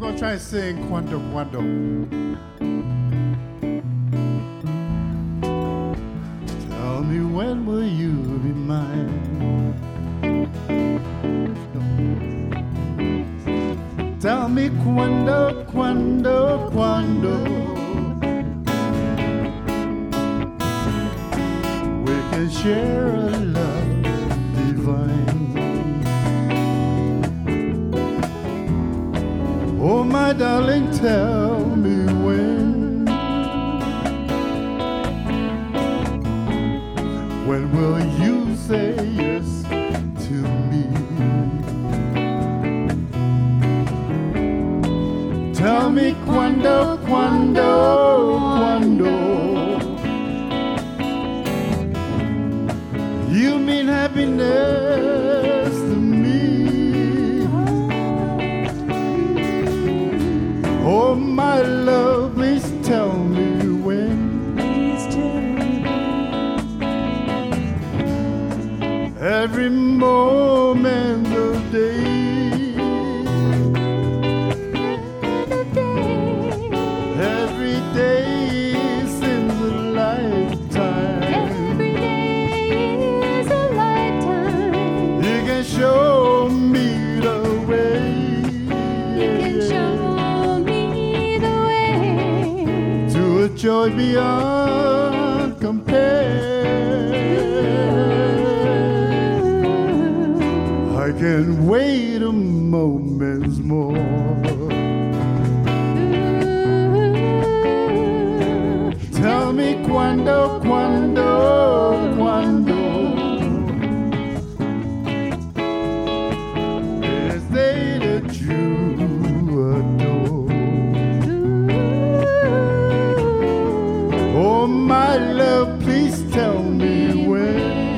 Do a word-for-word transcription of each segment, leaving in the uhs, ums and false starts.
gonna try and sing Cuando Cuando. Tell me when will you be mine? Tell me cuando, cuando, cuando we can share a love divine. Oh, my darling, tell me when. When will you say yes to me? Tell me cuando, cuando, cuando you mean happiness to me. Oh, my love, please tell me when. Please tell me. Every moment of the day. Every day seems a lifetime. Every day is a lifetime. You can show me the way. You can show me the way To a joy beyond compare. I can wait a moment more. Tell me cuando, cuando, cuando is they that you adore. Oh, my love, please tell me when.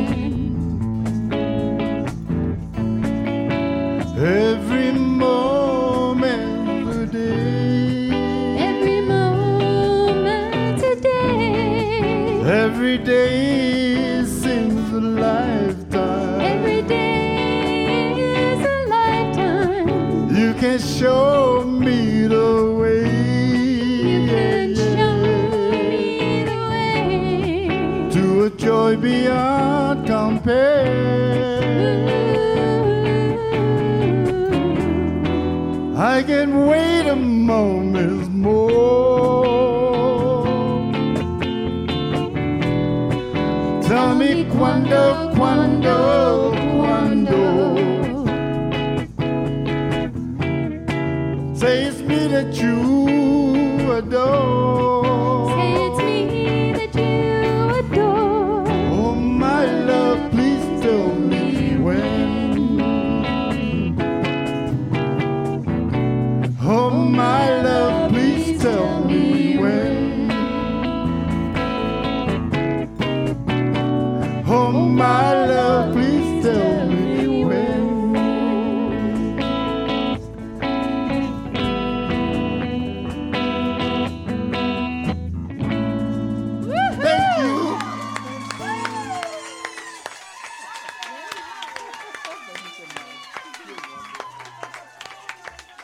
Every moment of the day. every moment today. Every day seems a lifetime. Every day is a lifetime. You can show me the way. You can show me the way To a joy beyond compare. I can wait a moment more. Tell me cuando, cuando, cuando. Say it's me that you adore. Say it's me that you adore. Oh, my love, please tell me when. Oh, my love, please tell me when. Oh, my love.